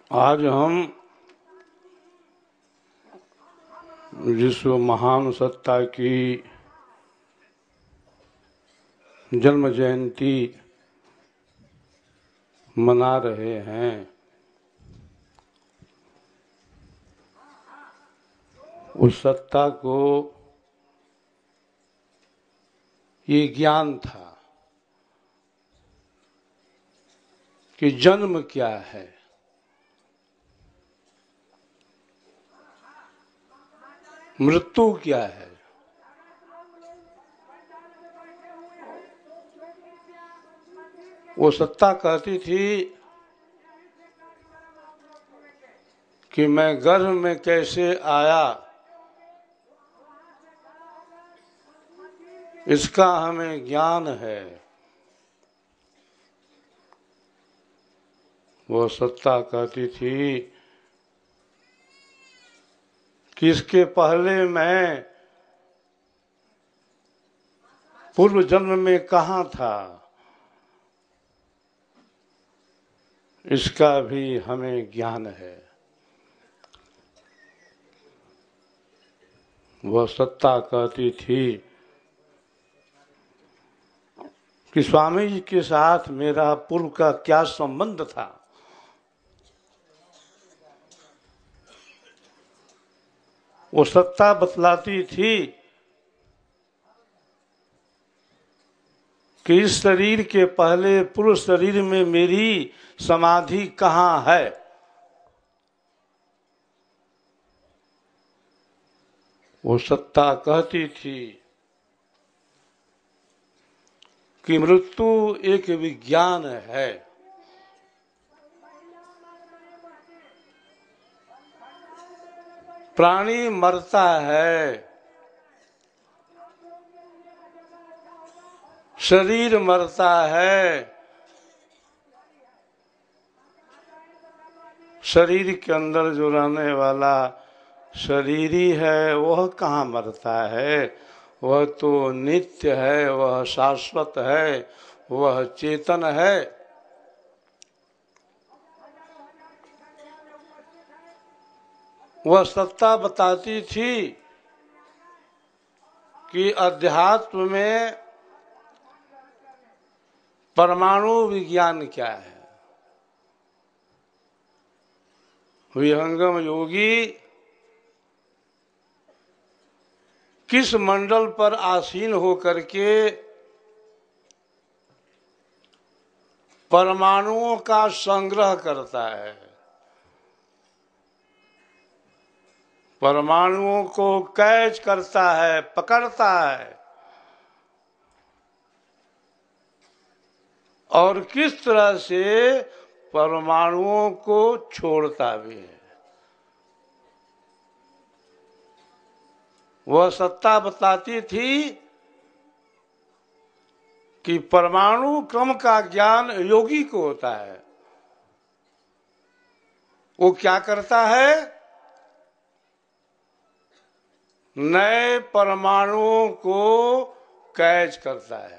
आज हम विश्व महान सत्ता की जन्म जयंती मना रहे हैं। उस सत्ता को ये ज्ञान था कि जन्म क्या है, मृत्यु क्या है। वो सत्ता कहती थी कि मैं गर्भ में कैसे आया इसका हमें ज्ञान है। वो सत्ता कहती थी कि इसके पहले मैं पूर्व जन्म में कहाँ था, इसका भी हमें ज्ञान है। वह सत्ता कहती थी कि स्वामी जी के साथ मेरा पूर्व का क्या संबंध था। वो सत्ता बतलाती थी कि इस शरीर के पहले पूर्व शरीर में मेरी समाधि कहाँ है। वो सत्ता कहती थी कि मृत्यु एक विज्ञान है। प्राणी मरता है, शरीर मरता है, शरीर के अंदर जो रहने वाला शरीर ही है वह कहाँ मरता है। वह तो नित्य है, वह शाश्वत है, वह चेतन है। वह सत्ता बताती थी कि अध्यात्म में परमाणु विज्ञान क्या है। विहंगम योगी किस मंडल पर आसीन होकर के परमाणुओं का संग्रह करता है, परमाणुओं को कैच करता है, पकड़ता है, और किस तरह से परमाणुओं को छोड़ता भी है। वह सत्ता बताती थी कि परमाणु क्रम का ज्ञान योगी को होता है। वो क्या करता है, नए परमाणुओं को कैच करता है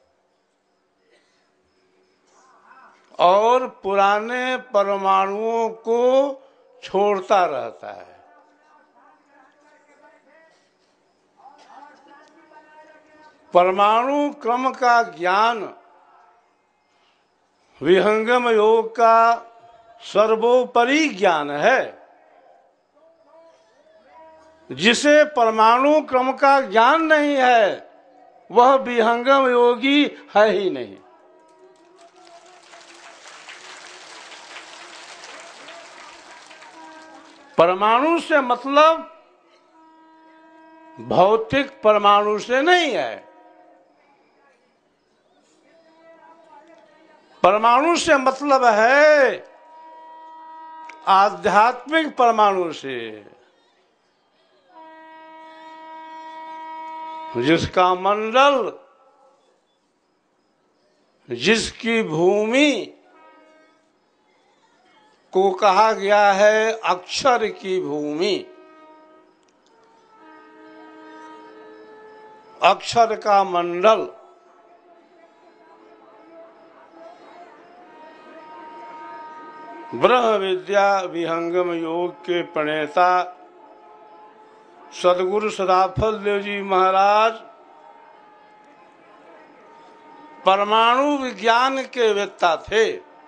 और पुराने परमाणुओं को छोड़ता रहता है। परमाणु क्रम का ज्ञान विहंगम योग का सर्वोपरि ज्ञान है। जिसे परमाणु क्रम का ज्ञान नहीं है वह विहंगम योगी है ही नहीं। परमाणु से मतलब भौतिक परमाणु से नहीं है, परमाणु से मतलब है आध्यात्मिक परमाणु से, जिसका मंडल, जिसकी भूमि को कहा गया है अक्षर की भूमि। अक्षर का मंडल ब्रह्म विद्या विहंगम योग के प्रणेता सदगुरु सदाफल देव जी महाराज परमाणु विज्ञान के वेत्ता थे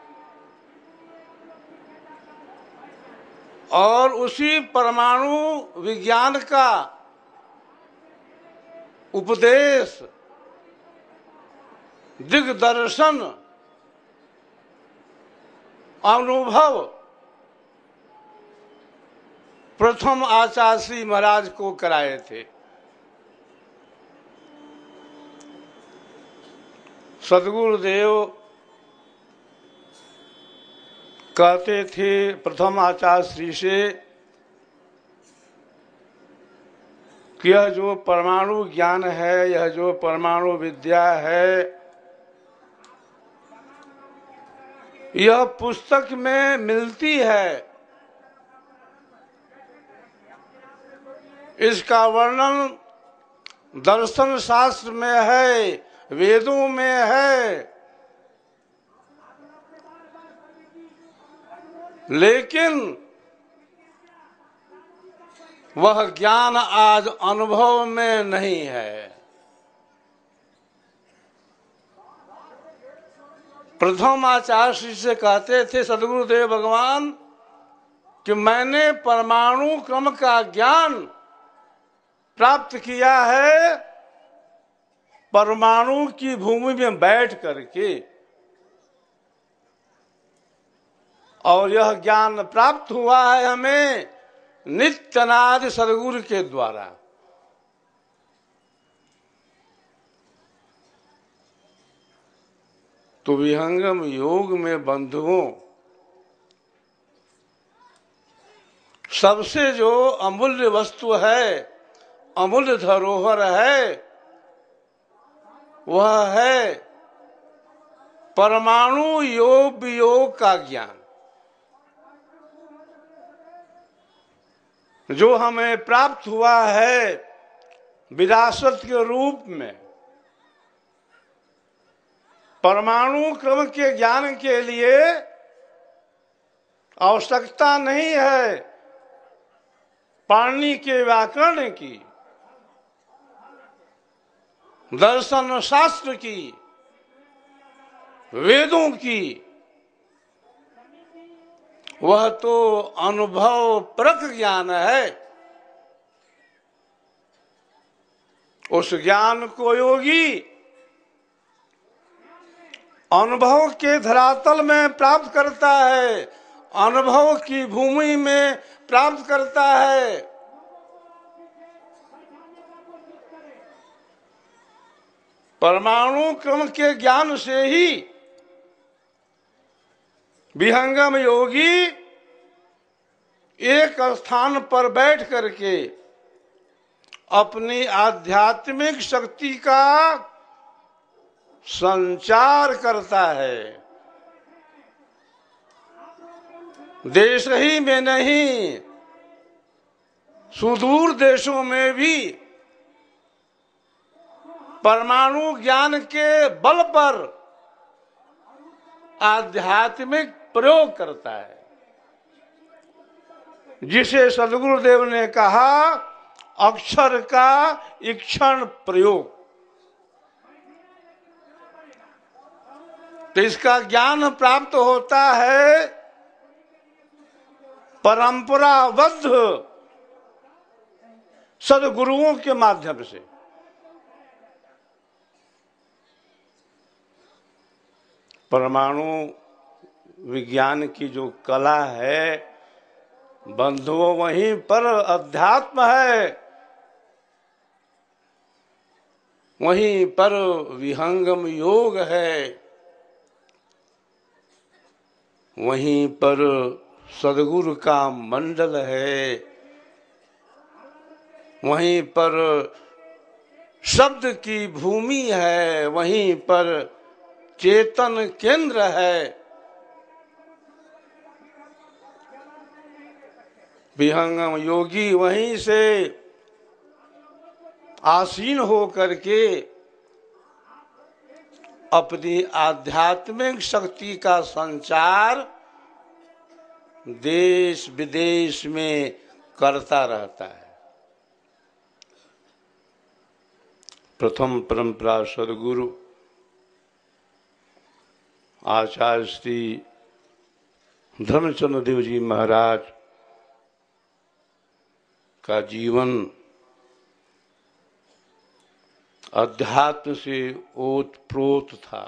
और उसी परमाणु विज्ञान का उपदेश, दिग्दर्शन, अनुभव प्रथम आचार्य श्री महाराज को कराए थे। सदगुरुदेव कहते थे प्रथम आचार्य श्री से कि यह जो परमाणु ज्ञान है, यह जो परमाणु विद्या है, यह पुस्तक में मिलती है। इसका वर्णन दर्शन शास्त्र में है, वेदों में है, लेकिन वह ज्ञान आज अनुभव में नहीं है। प्रथम आचार्य श्री से कहते थे सदगुरुदेव भगवान कि मैंने परमाणु क्रम का ज्ञान प्राप्त किया है परमाणु की भूमि में बैठ करके, और यह ज्ञान प्राप्त हुआ है हमें नित्यनाद सदगुरु के द्वारा। तो विहंगम योग में बंधुओं सबसे जो अमूल्य वस्तु है, अमूल्य धरोहर है, वह है परमाणु योग वियोग का ज्ञान, जो हमें प्राप्त हुआ है विरासत के रूप में। परमाणु क्रम के ज्ञान के लिए आवश्यकता नहीं है पाणिनि के व्याकरण की, दर्शन शास्त्र की, वेदों की। वह तो अनुभव परक ज्ञान है। उस ज्ञान को योगी अनुभव के धरातल में प्राप्त करता है, अनुभव की भूमि में प्राप्त करता है। परमाणु क्रम के ज्ञान से ही विहंगम योगी एक स्थान पर बैठ करके अपनी आध्यात्मिक शक्ति का संचार करता है। देश ही में नहीं, सुदूर देशों में भी परमाणु ज्ञान के बल पर आध्यात्मिक प्रयोग करता है, जिसे सदगुरुदेव ने कहा अक्षर का ईक्षण प्रयोग। तो इसका ज्ञान प्राप्त होता है परंपराबद्ध सदगुरुओं के माध्यम से। परमाणु विज्ञान की जो कला है बंधुओं, वहीं पर अध्यात्म है, वहीं पर विहंगम योग है, वहीं पर सदगुरु का मंडल है, वहीं पर शब्द की भूमि है, वहीं पर चेतन केंद्र है। विहंगम योगी वहीं से आसीन हो करके अपनी आध्यात्मिक शक्ति का संचार देश विदेश में करता रहता है। प्रथम परंपरा सदगुरु आचार्य श्री धर्मचंद्र देव जी महाराज का जीवन अध्यात्म से ओतप्रोत था।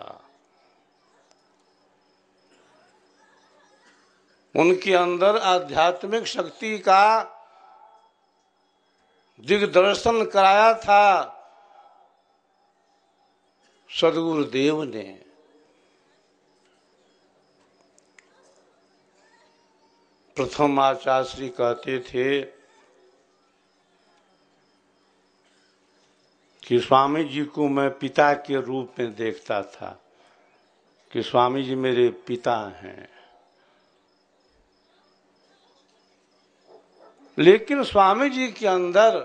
उनके अंदर आध्यात्मिक शक्ति का दिग्दर्शन कराया था सदगुरुदेव ने। प्रथम आचार्य श्री कहते थे कि स्वामी जी को मैं पिता के रूप में देखता था, कि स्वामी जी मेरे पिता हैं। लेकिन स्वामी जी के अंदर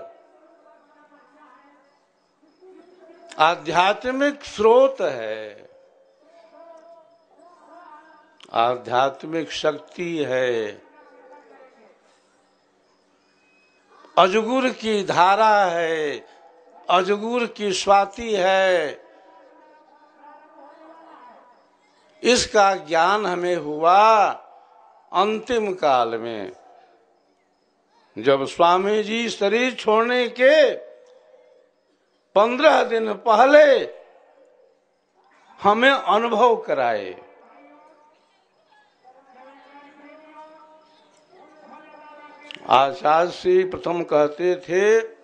आध्यात्मिक स्रोत है, आध्यात्मिक शक्ति है, अजगुर की धारा है, अजगुर की स्वाति है। इसका ज्ञान हमें हुआ अंतिम काल में, जब स्वामी जी शरीर छोड़ने के 15 दिन पहले हमें अनुभव कराए। आचार्य श्री प्रथम कहते थे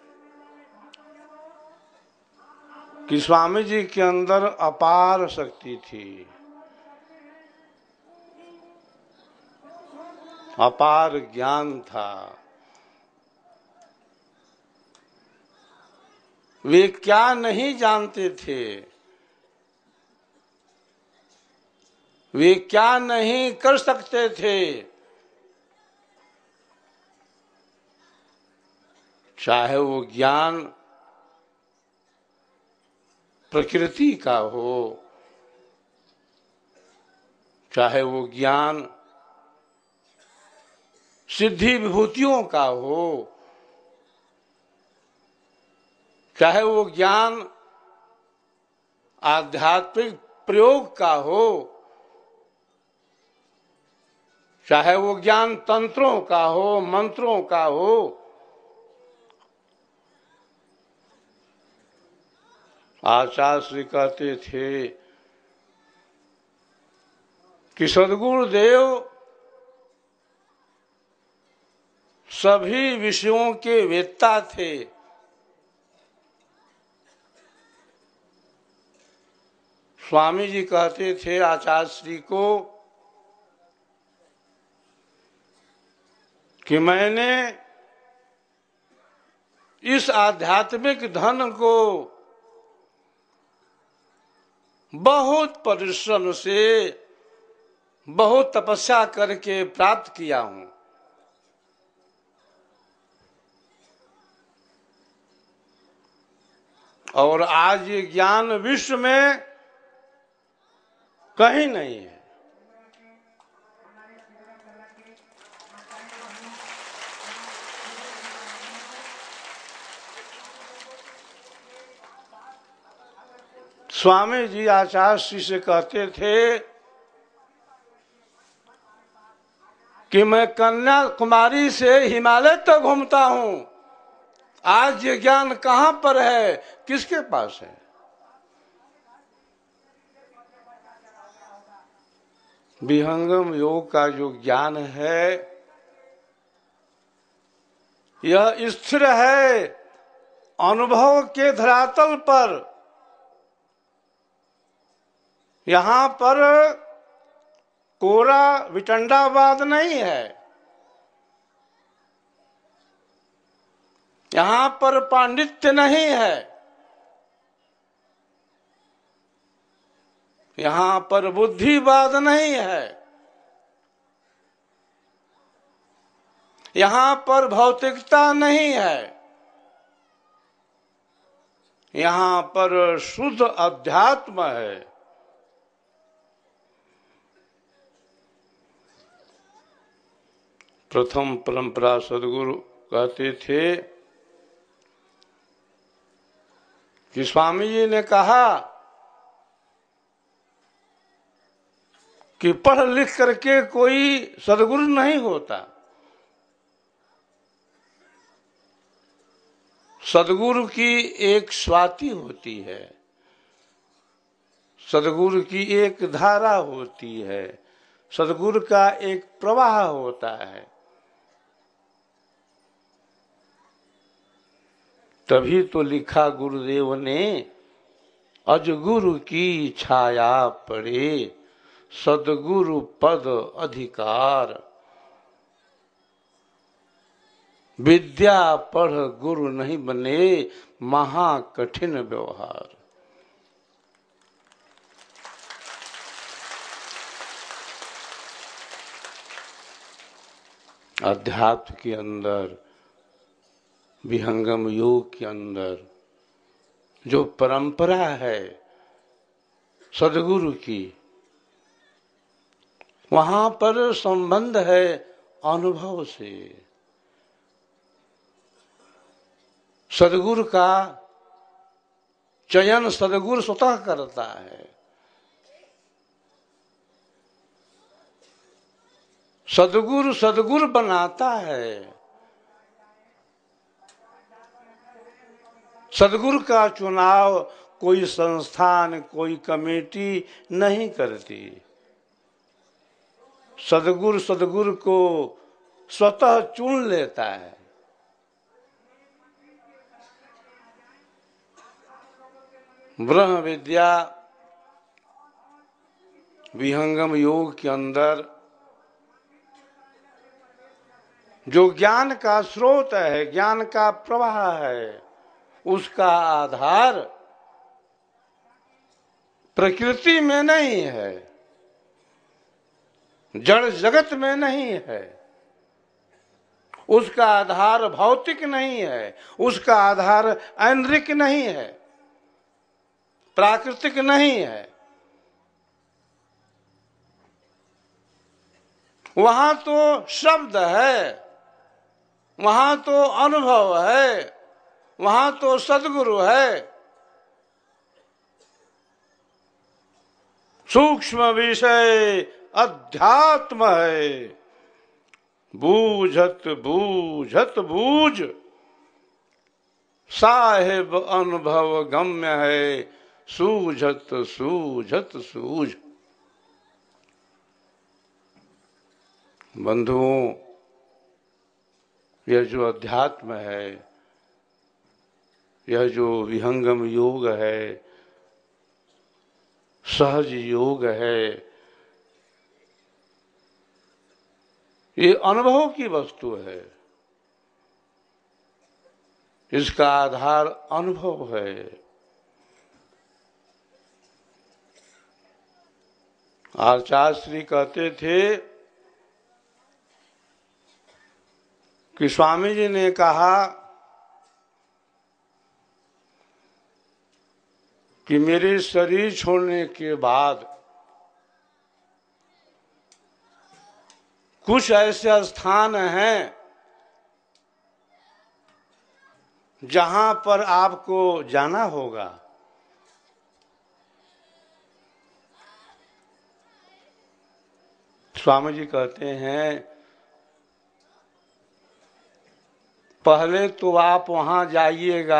कि स्वामी जी के अंदर अपार शक्ति थी, अपार ज्ञान था। वे क्या नहीं जानते थे, वे क्या नहीं कर सकते थे, चाहे वो ज्ञान प्रकृति का हो, चाहे वो ज्ञान सिद्धि विभूतियों का हो, चाहे वो ज्ञान आध्यात्मिक प्रयोग का हो, चाहे वो ज्ञान तंत्रों का हो, मंत्रों का हो, आचार्य श्री कहते थे कि सद्गुरुदेव सभी विषयों के वेत्ता थे। स्वामी जी कहते थे आचार्य श्री को कि मैंने इस आध्यात्मिक धन को बहुत परिश्रम से, बहुत तपस्या करके प्राप्त किया हूं, और आज ये ज्ञान विश्व में कहीं नहीं है। स्वामी जी आचार्य श्री से कहते थे कि मैं कन्याकुमारी से हिमालय तक घूमता हूं, आज ये ज्ञान कहां पर है, किसके पास है? विहंगम योग का जो ज्ञान है यह स्थिर है अनुभव के धरातल पर। यहां पर कोरा विटंडावाद नहीं है, यहां पर पांडित्य नहीं है, यहां पर बुद्धिवाद नहीं है, यहां पर भौतिकता नहीं है, यहां पर शुद्ध अध्यात्म है। प्रथम परंपरा सदगुरु कहते थे कि स्वामी जी ने कहा कि पढ़ लिख करके कोई सदगुरु नहीं होता। सदगुरु की एक स्वाति होती है, सदगुरु की एक धारा होती है, सदगुरु का एक प्रवाह होता है। तभी तो लिखा गुरुदेव ने, अजगुरु की छाया पड़े सदगुरु पद अधिकार। विद्या पढ़ गुरु नहीं बने महा कठिन व्यवहार। अध्यात्म के अंदर, विहंगम योग के अंदर जो परंपरा है सदगुरु की, वहां पर संबंध है अनुभव से। सदगुरु का चयन सदगुरु स्वतः करता है। सदगुरु सदगुरु बनाता है। सदगुरु का चुनाव कोई संस्थान, कोई कमेटी नहीं करती। सदगुरु सदगुरु को स्वतः चुन लेता है। ब्रह्म विद्या विहंगम योग के अंदर जो ज्ञान का स्रोत है, ज्ञान का प्रवाह है, उसका आधार प्रकृति में नहीं है, जड़ जगत में नहीं है, उसका आधार भौतिक नहीं है, उसका आधार ऐन्द्रिक नहीं है, प्राकृतिक नहीं है। वहां तो शब्द है, वहां तो अनुभव है, वहां तो सदगुरु है। सूक्ष्म विषय अध्यात्म है, बूझत बूझत बूझ साहेब अनुभव गम्य है, सूझत सूझत सूझ। बंधुओं, यह जो अध्यात्म है, यह जो विहंगम योग है, सहज योग है, ये अनुभव की वस्तु है। इसका आधार अनुभव है। आचार्य श्री कहते थे कि स्वामी जी ने कहा कि मेरे शरीर छोड़ने के बाद कुछ ऐसे स्थान हैं जहां पर आपको जाना होगा। स्वामी जी कहते हैं, पहले तो आप वहां जाइएगा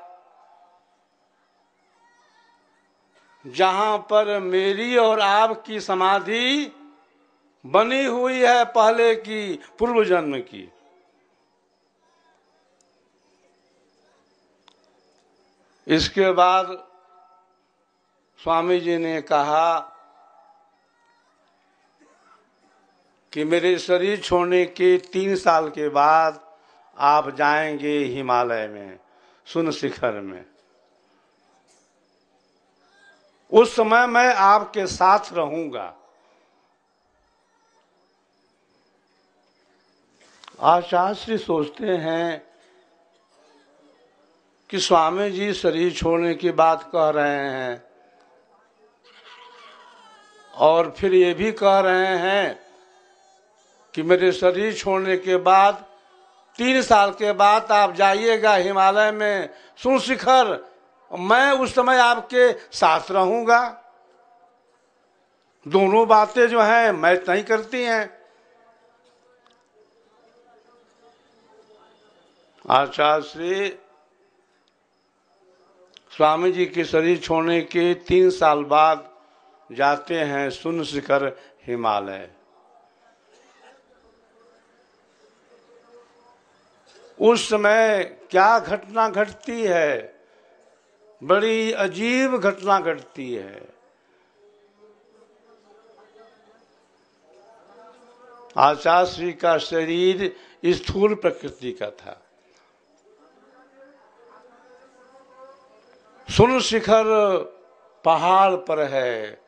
जहां पर मेरी और आपकी समाधि बनी हुई है, पहले की, पूर्व जन्म की। इसके बाद स्वामी जी ने कहा कि मेरे शरीर छोड़ने के 3 साल के बाद आप जाएंगे हिमालय में, सुन शिखर में। उस समय मैं आपके साथ रहूंगा। आचार्य सोचते हैं कि स्वामी जी शरीर छोड़ने की बात कह रहे हैं और फिर ये भी कह रहे हैं कि मेरे शरीर छोड़ने के बाद 3 साल के बाद आप जाइएगा हिमालय में सुन शिखर, मैं उस समय आपके साथ रहूंगा। दोनों बातें जो हैं मैच नहीं करती हैं। आचार्य श्री स्वामी जी के शरीर छोड़ने के 3 साल बाद जाते हैं सुन शिखर हिमालय। उस समय क्या घटना घटती है, बड़ी अजीब घटना घटती है। आचार्य श्री का शरीर स्थूल प्रकृति का था। सुन शिखर पहाड़ पर है,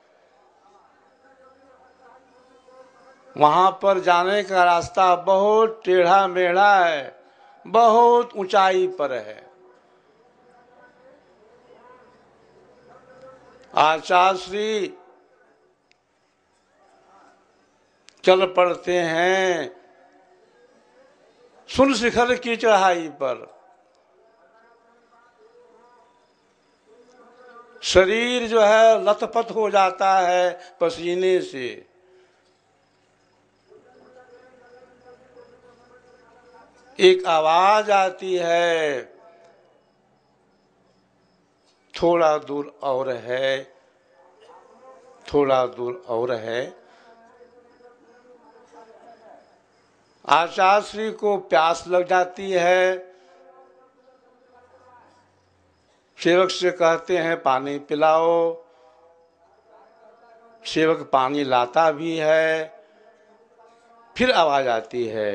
वहां पर जाने का रास्ता बहुत टेढ़ा मेढ़ा है, बहुत ऊंचाई पर है। आचार्य श्री चल पड़ते हैं सुन शिखर की चढ़ाई पर। शरीर जो है लथपथ हो जाता है पसीने से। एक आवाज आती है, थोड़ा दूर और है, थोड़ा दूर और है। आचार्य श्री को प्यास लग जाती है। सेवक से कहते हैं पानी पिलाओ। सेवक पानी लाता भी है। फिर आवाज आती है,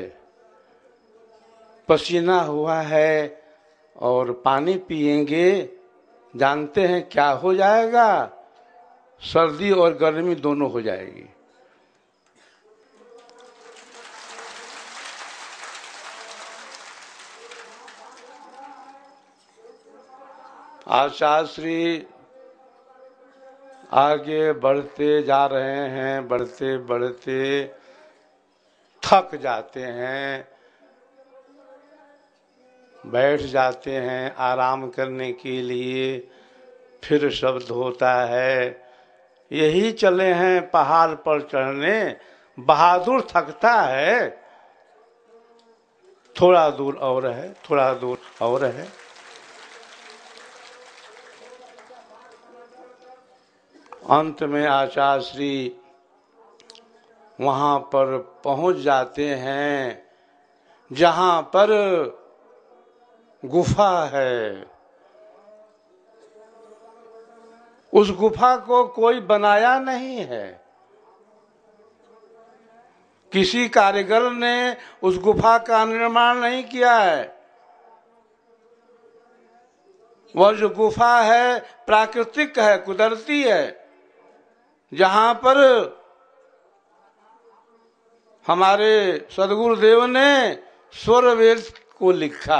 पसीना हुआ है और पानी पिएंगे, जानते हैं क्या हो जाएगा? सर्दी और गर्मी दोनों हो जाएगी। आचार्य श्री आगे बढ़ते जा रहे हैं, बढ़ते बढ़ते थक जाते हैं, बैठ जाते हैं आराम करने के लिए। फिर शब्द होता है, यही चले हैं पहाड़ पर चढ़ने, बहादुर थकता है, थोड़ा दूर और है, थोड़ा दूर और है। अंत में आचार्य श्री वहां पर पहुंच जाते हैं जहां पर गुफा है। उस गुफा को कोई बनाया नहीं है, किसी कारीगर ने उस गुफा का निर्माण नहीं किया है। वह जो गुफा है प्राकृतिक है, कुदरती है, जहां पर हमारे सदगुरुदेव ने स्वर वेद को लिखा।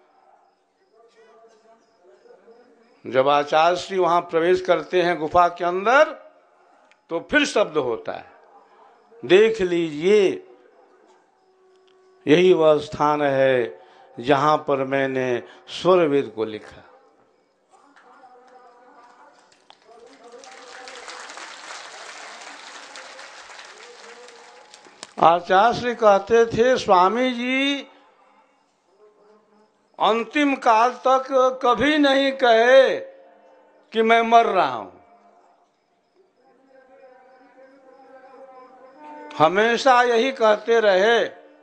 जब आचार्य श्री वहां प्रवेश करते हैं गुफा के अंदर, तो फिर शब्द होता है, देख लीजिए यही वह स्थान है जहां पर मैंने स्वर वेद को लिखा। आचार्य श्री कहते थे, स्वामी जी अंतिम काल तक कभी नहीं कहे कि मैं मर रहा हूं। हमेशा यही कहते रहे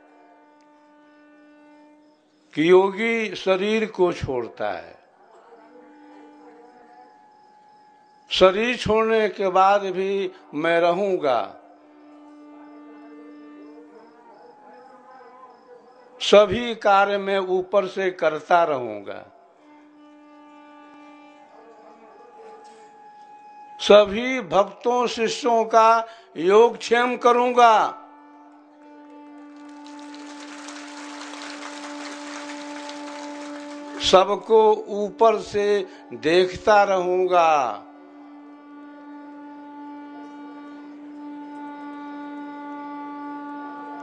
कि योगी शरीर को छोड़ता है, शरीर छोड़ने के बाद भी मैं रहूंगा, सभी कार्य मैं ऊपर से करता रहूंगा, सभी भक्तों शिष्यों का योगक्षेम करूंगा, सबको ऊपर से देखता रहूंगा।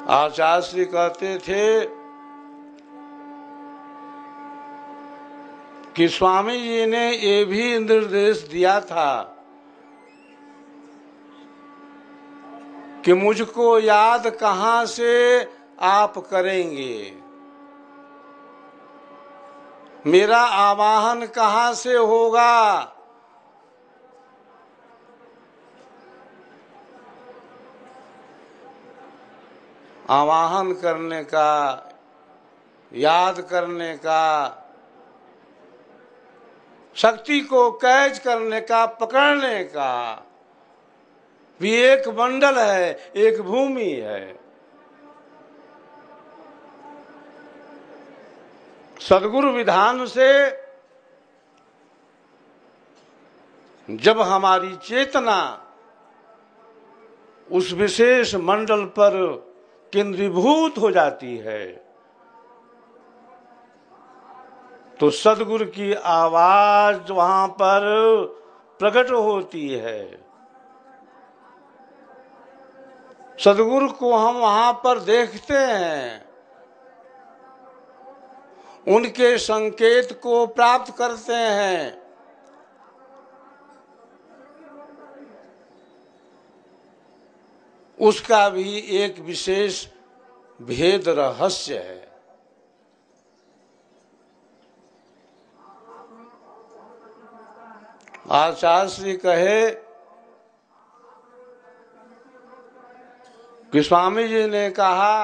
आचार्य श्री कहते थे कि स्वामी जी ने ये भी निर्देश दिया था कि मुझको याद कहाँ से आप करेंगे, मेरा आवाहन कहाँ से होगा। आवाहन करने का, याद करने का, शक्ति को कैच करने का, पकड़ने का भी एक मंडल है, एक भूमि है। सद्गुरु विधान से जब हमारी चेतना उस विशेष मंडल पर केंद्रीभूत हो जाती है तो सद्गुरु की आवाज वहां पर प्रकट होती है। सद्गुरु को हम वहां पर देखते हैं, उनके संकेत को प्राप्त करते हैं। उसका भी एक विशेष भेद रहस्य है। आचार्य श्री कहे कि स्वामी जी ने कहा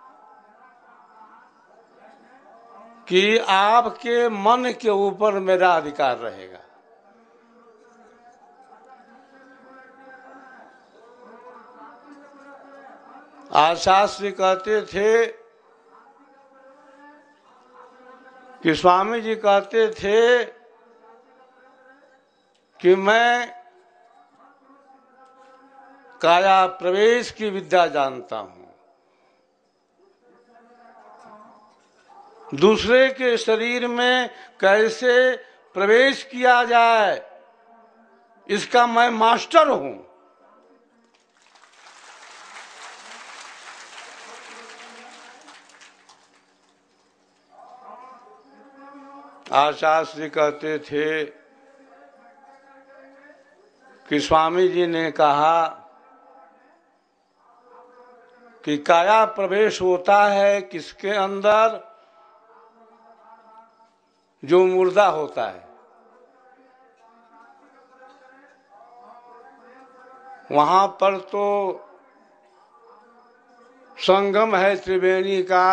कि आपके मन के ऊपर मेरा अधिकार रहेगा। आचार्य श्री कहते थे कि स्वामी जी कहते थे कि मैं काया प्रवेश की विद्या जानता हूं, दूसरे के शरीर में कैसे प्रवेश किया जाए इसका मैं मास्टर हूं। आचार्य श्री कहते थे कि स्वामी जी ने कहा कि काया प्रवेश होता है किसके अंदर, जो मुर्दा होता है। वहां पर तो संगम है त्रिवेणी का,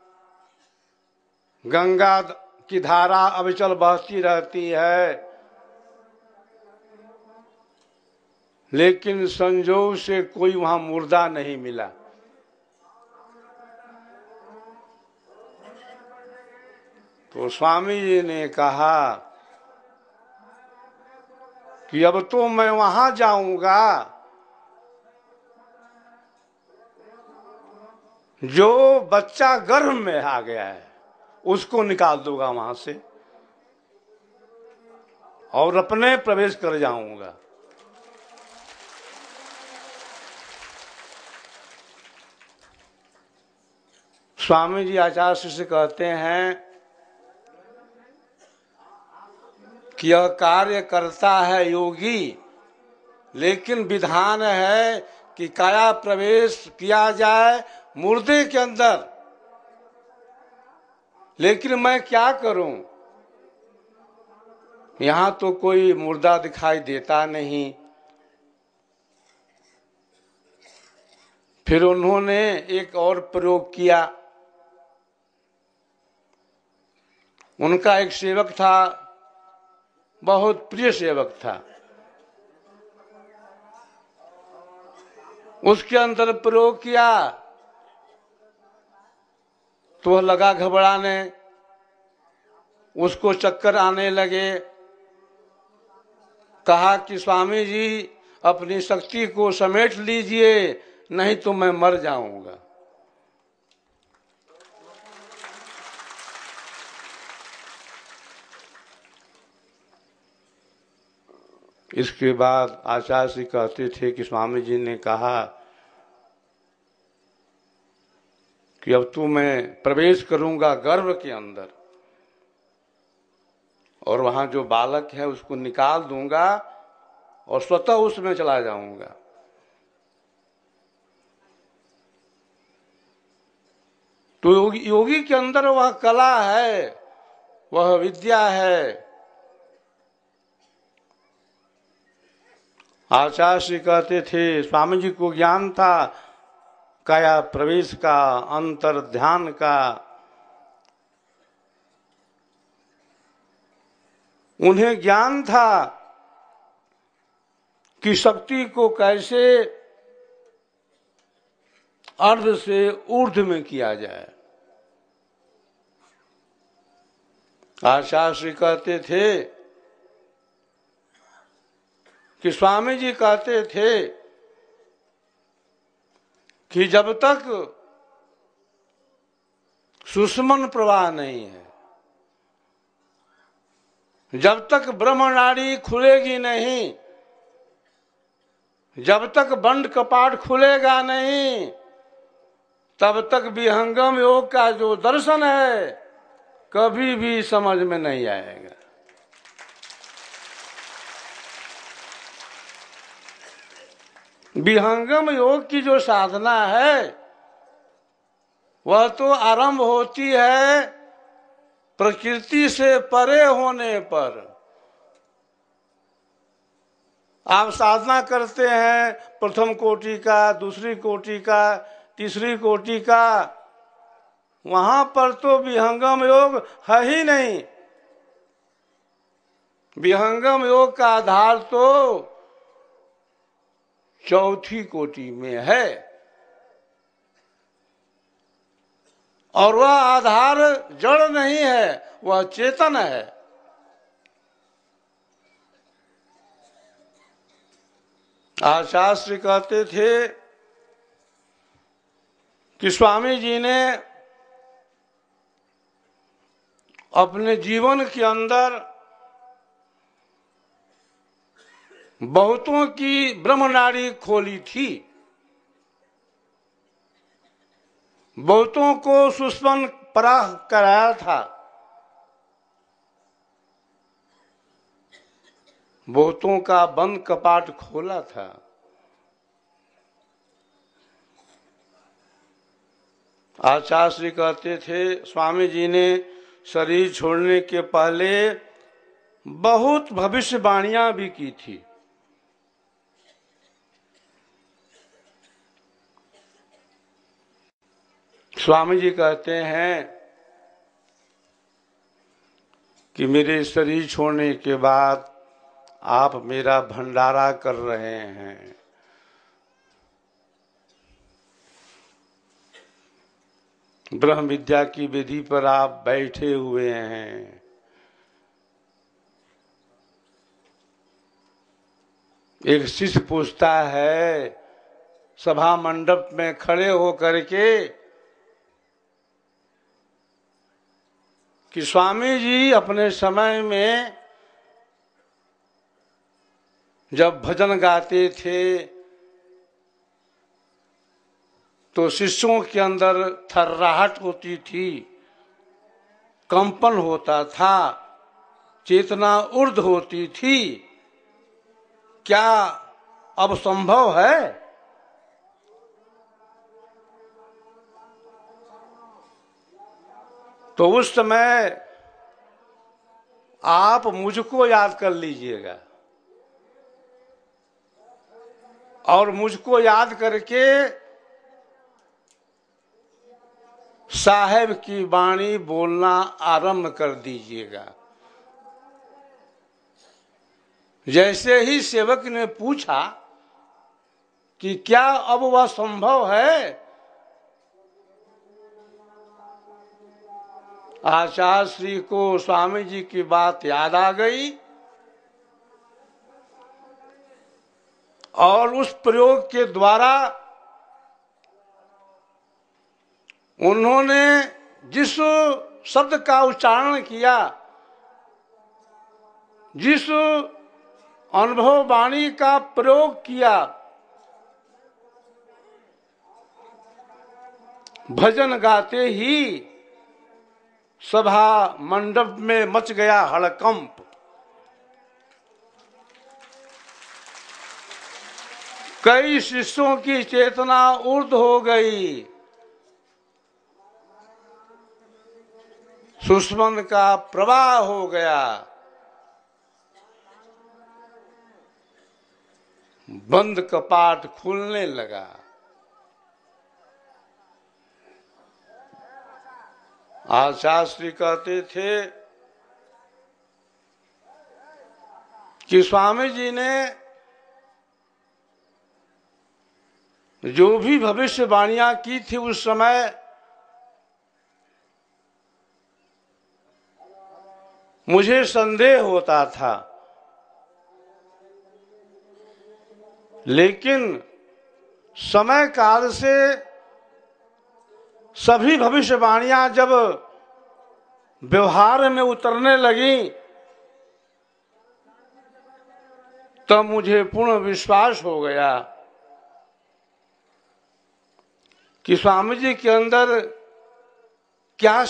गंगा की धारा अविचल बहती रहती है, लेकिन संजोग से कोई वहां मुर्दा नहीं मिला। तो स्वामी जी ने कहा कि अब तो मैं वहां जाऊंगा, जो बच्चा गर्भ में आ गया है उसको निकाल दूंगा वहां से और अपने प्रवेश कर जाऊंगा। स्वामी जी आचार्य से कहते हैं कि यह कार्य करता है योगी, लेकिन विधान है कि काया प्रवेश किया जाए मुर्दे के अंदर। लेकिन मैं क्या करूं, यहां तो कोई मुर्दा दिखाई देता नहीं। फिर उन्होंने एक और प्रयोग किया। उनका एक सेवक था, बहुत प्रिय सेवक था, उसके अंदर प्रयोग किया तो वह लगा घबराने, उसको चक्कर आने लगे। कहा कि स्वामी जी अपनी शक्ति को समेट लीजिए, नहीं तो मैं मर जाऊंगा। इसके बाद आचार्य जी कहते थे कि स्वामी जी ने कहा कि अब तो मैं प्रवेश करूंगा गर्भ के अंदर और वहां जो बालक है उसको निकाल दूंगा और स्वतः उसमें चला जाऊंगा। तो योगी के अंदर वह कला है, वह विद्या है। आचार्य श्री कहते थे, स्वामी जी को ज्ञान था काया प्रवेश का, अंतर ध्यान का। उन्हें ज्ञान था कि शक्ति को कैसे अर्ध से ऊर्ध्व में किया जाए। आचार्य श्री कहते थे कि स्वामी जी कहते थे कि जब तक सुषुम्न प्रवाह नहीं है, जब तक ब्रह्मनाड़ी खुलेगी नहीं, जब तक बंड कपाट खुलेगा नहीं, तब तक विहंगम योग का जो दर्शन है कभी भी समझ में नहीं आएगा। विहंगम योग की जो साधना है वह तो आरंभ होती है प्रकृति से परे होने पर। आप साधना करते हैं प्रथम कोटि का, दूसरी कोटि का, तीसरी कोटि का, वहां पर तो विहंगम योग है ही नहीं। विहंगम योग का आधार तो चौथी कोटि में है और वह आधार जड़ नहीं है, वह चेतन है। आचार्य श्री कहते थे कि स्वामी जी ने अपने जीवन के अंदर बहुतों की ब्रह्मनाड़ी खोली थी, बहुतों को सुषुम्न प्रवाह कराया था, बहुतों का बंद कपाट खोला था। आचार्य श्री कहते थे स्वामी जी ने शरीर छोड़ने के पहले बहुत भविष्यवाणियां भी की थी। स्वामी जी कहते हैं कि मेरे शरीर छोड़ने के बाद आप मेरा भंडारा कर रहे हैं। ब्रह्म विद्या की विधि पर आप बैठे हुए हैं। एक शिष्य पूछता है सभा मंडप में खड़े होकर के कि स्वामी जी अपने समय में जब भजन गाते थे तो शिष्यों के अंदर थर्राहट होती थी, कंपन होता था, चेतना ऊर्ध होती थी। क्या अब संभव है? तो उस समय आप मुझको याद कर लीजिएगा और मुझको याद करके साहेब की वाणी बोलना आरंभ कर दीजिएगा। जैसे ही सेवक ने पूछा कि क्या अब वह संभव है, आचार्य श्री को स्वामी जी की बात याद आ गई और उस प्रयोग के द्वारा उन्होंने जिस शब्द का उच्चारण किया, जिस अनुभव वाणी का प्रयोग किया, भजन गाते ही सभा मंडप में मच गया हड़कंप। कई शिष्यों की चेतना ऊर्ध्व हो गई। सुषमन का प्रवाह हो गया। बंद कपाट खुलने लगा। आचार्य श्री कहते थे कि स्वामी जी ने जो भी भविष्यवाणियां की थी उस समय, मुझे संदेह होता था, लेकिन समय काल से सभी भविष्यवाणियां जब व्यवहार में उतरने लगी तब मुझे पूर्ण विश्वास हो गया कि स्वामी जी के अंदर क्या